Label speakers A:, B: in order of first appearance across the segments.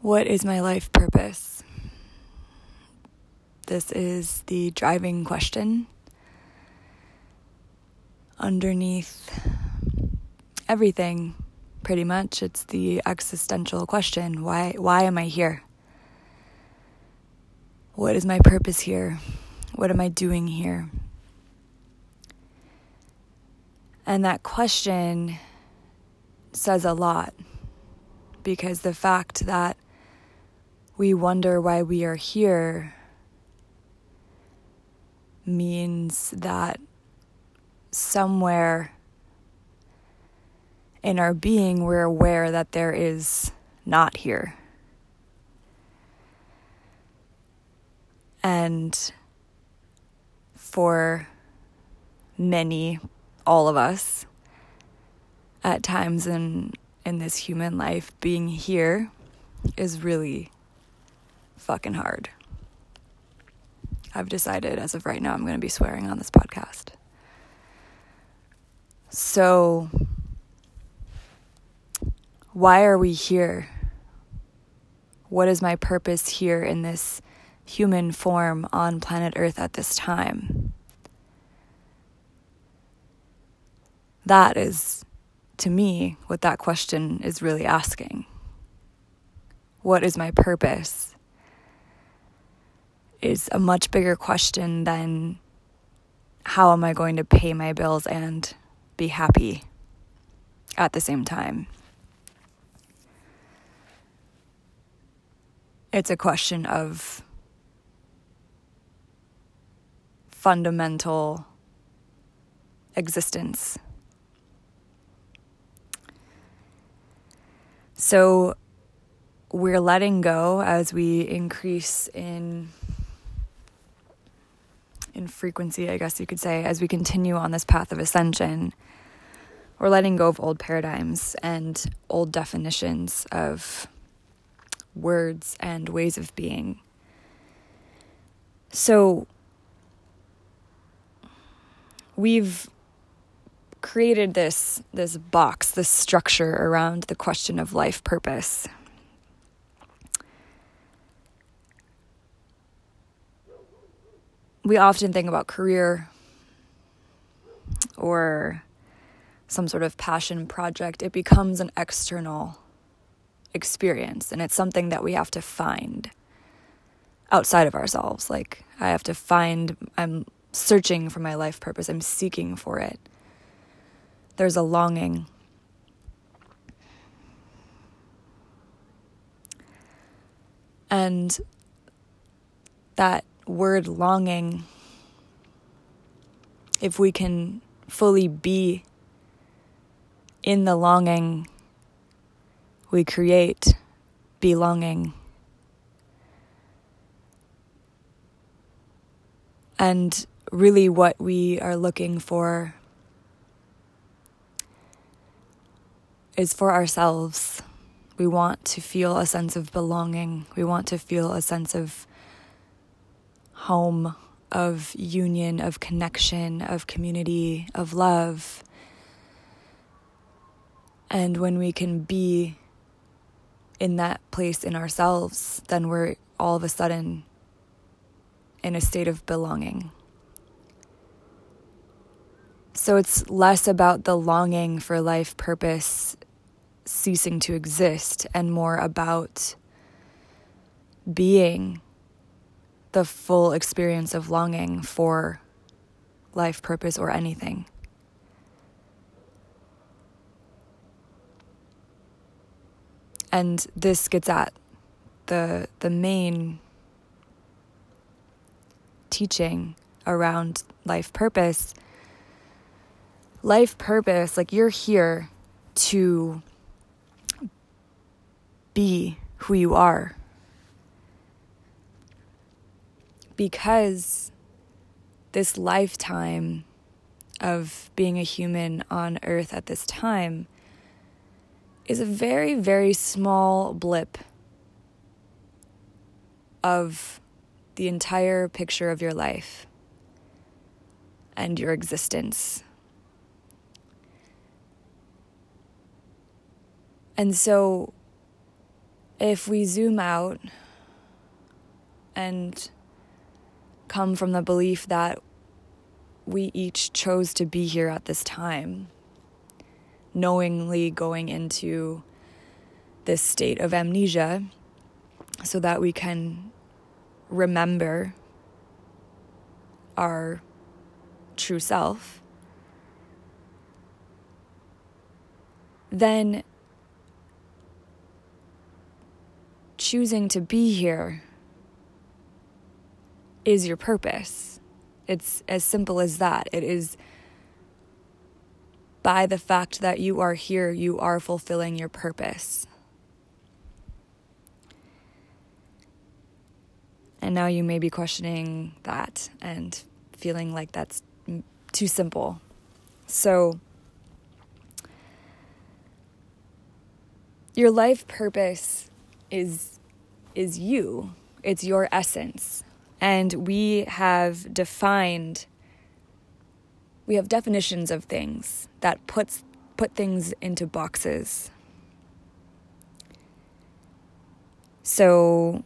A: What is my life purpose? This is the driving question underneath everything, pretty much. It's the existential question. Why am I here? What is my purpose here? What am I doing here? And that question says a lot, because the fact that we wonder why we are here means that somewhere in our being we're aware that there is not here. And for many, all of us, at times in this human life, being here is really fucking hard. I've decided as of right now I'm going to be swearing on this podcast. So, why are we here? What is my purpose here in this human form on planet Earth at this time? That is, to me, what that question is really asking. What is my purpose? Is a much bigger question than how am I going to pay my bills and be happy at the same time. It's a question of fundamental existence. So we're letting go as we increase in frequency, I guess you could say, as we continue on this path of ascension. We're letting go of old paradigms and old definitions of words and ways of being. So we've created this box, this structure around the question of life purpose. We often think about career or some sort of passion project. It becomes an external experience, and it's something that we have to find outside of ourselves. Like, I'm searching for my life purpose. I'm seeking for it. There's a longing. And that word longing, if we can fully be in the longing, we create belonging. And really what we are looking for is for ourselves. We want to feel a sense of belonging. We want to feel a sense of home, of union, of connection, of community, of love. And when we can be in that place in ourselves, then we're all of a sudden in a state of belonging. So it's less about the longing for life purpose ceasing to exist and more about being the full experience of longing for life purpose or anything. And this gets at the main teaching around life purpose. Life purpose, like, you're here to be who you are. Because this lifetime of being a human on Earth at this time is a very, very small blip of the entire picture of your life and your existence. And so if we zoom out and come from the belief that we each chose to be here at this time, knowingly going into this state of amnesia so that we can remember our true self, then choosing to be here is your purpose. It's as simple as that. It is by the fact that you are here, you are fulfilling your purpose. And now you may be questioning that and feeling like that's too simple. So, your life purpose is you. It's your essence. And we have definitions of things that put things into boxes. So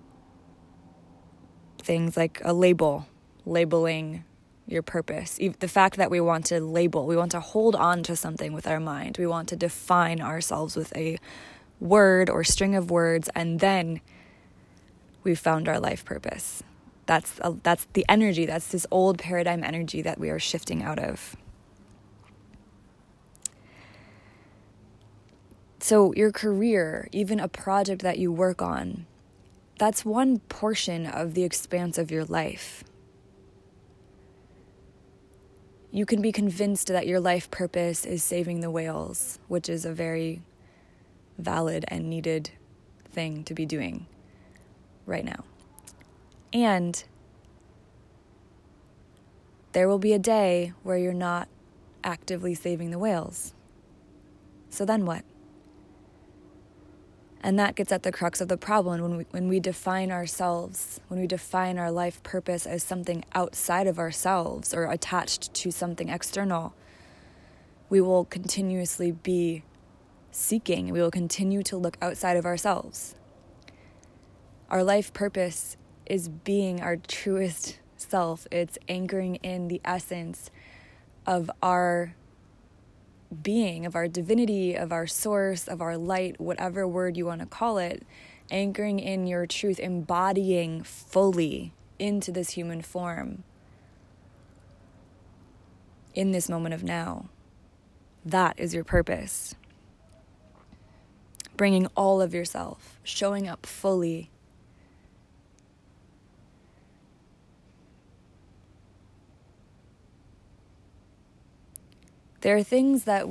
A: things like a labeling your purpose. The fact that we want to label, we want to hold on to something with our mind. We want to define ourselves with a word or string of words, and then we've found our life purpose. That's the energy, that's this old paradigm energy that we are shifting out of. So your career, even a project that you work on, that's one portion of the expanse of your life. You can be convinced that your life purpose is saving the whales, which is a very valid and needed thing to be doing right now. And there will be a day where you're not actively saving the whales. So then what? And that gets at the crux of the problem. When we define ourselves, when we define our life purpose as something outside of ourselves or attached to something external, we will continuously be seeking. We will continue to look outside of ourselves. Our life purpose is being our truest self. It's anchoring in the essence of our being, of our divinity, of our source, of our light, whatever word you want to call it, anchoring in your truth, embodying fully into this human form in this moment of now. That is your purpose. Bringing all of yourself, showing up fully. There are things that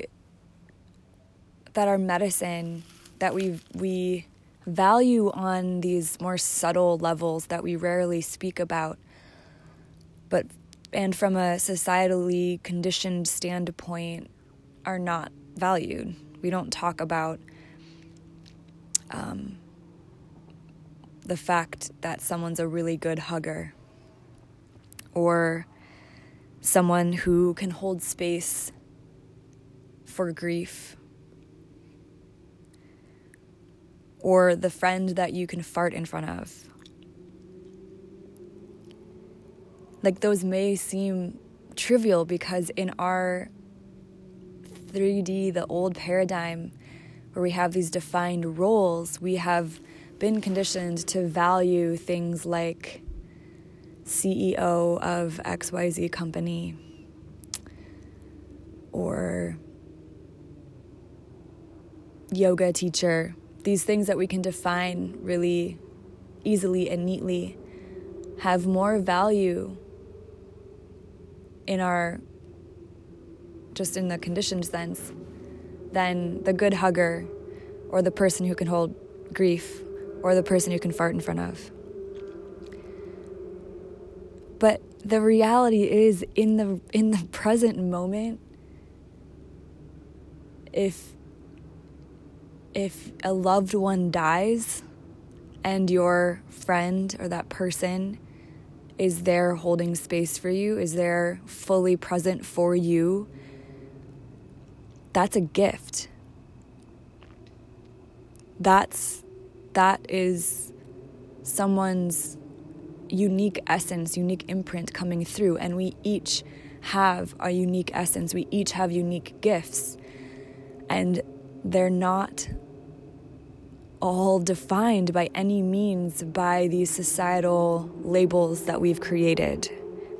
A: are medicine, that we value on these more subtle levels that we rarely speak about, and from a societally conditioned standpoint are not valued. We don't talk about the fact that someone's a really good hugger, or someone who can hold space for grief, or the friend that you can fart in front of. Like, those may seem trivial because in our 3D, the old paradigm where we have these defined roles, we have been conditioned to value things like CEO of XYZ company, or yoga teacher. These things that we can define really easily and neatly have more value in the conditioned sense than the good hugger, or the person who can hold grief, or the person who can fart in front of. But the reality is, in the present moment, if a loved one dies and your friend or that person is there holding space for you, is there fully present for you, that's a gift. That's that is someone's unique essence, unique imprint coming through, and we each have a unique essence. We each have unique gifts, and they're not all defined by any means by these societal labels that we've created.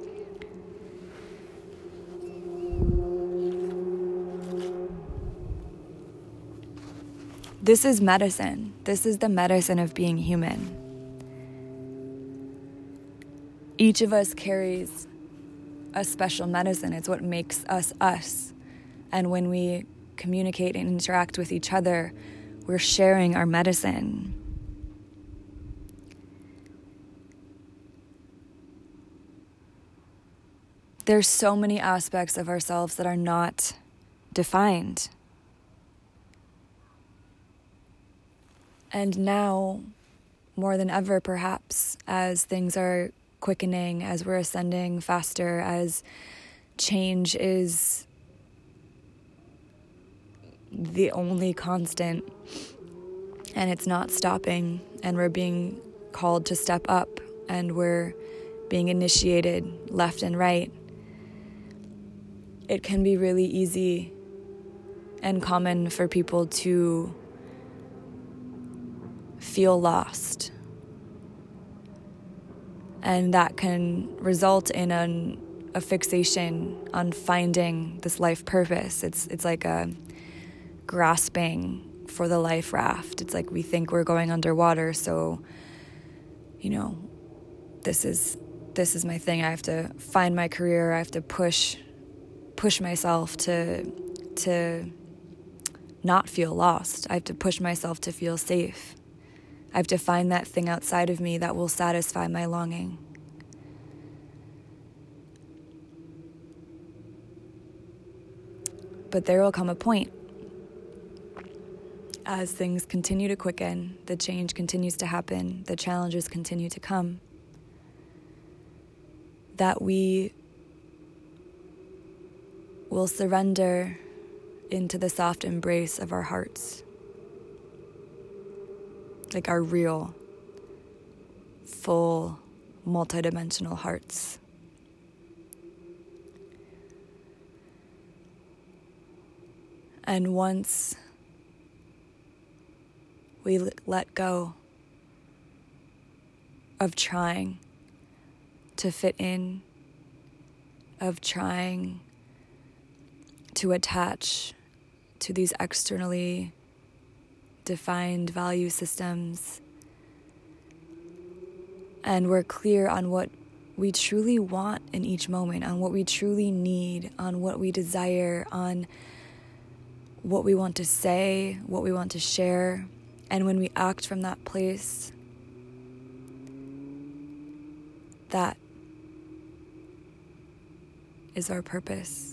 A: This is medicine. This is the medicine of being human. Each of us carries a special medicine. It's what makes us us. And when we communicate and interact with each other, we're sharing our medicine. There's so many aspects of ourselves that are not defined. And now, more than ever, perhaps, as things are quickening, as we're ascending faster, as change is the only constant, and it's not stopping, and we're being called to step up, and we're being initiated left and right, it can be really easy and common for people to feel lost. And that can result in a fixation on finding this life purpose. It's like a grasping for the life raft. It's like we think we're going underwater, so this is my thing. I have to find my career. I have to push myself to not feel lost. I have to push myself to feel safe. I have to find that thing outside of me that will satisfy my longing. But there will come a point, as things continue to quicken, the change continues to happen, the challenges continue to come, that we will surrender into the soft embrace of our hearts. Like our real, full, multidimensional hearts. And once we let go of trying to fit in, of trying to attach to these externally defined value systems, and we're clear on what we truly want in each moment, on what we truly need, on what we desire, on what we want to say, what we want to share. And when we act from that place, that is our purpose.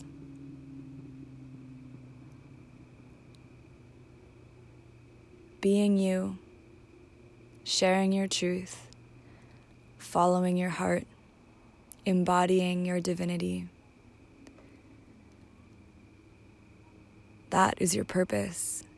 A: Being you, sharing your truth, following your heart, embodying your divinity. That is your purpose.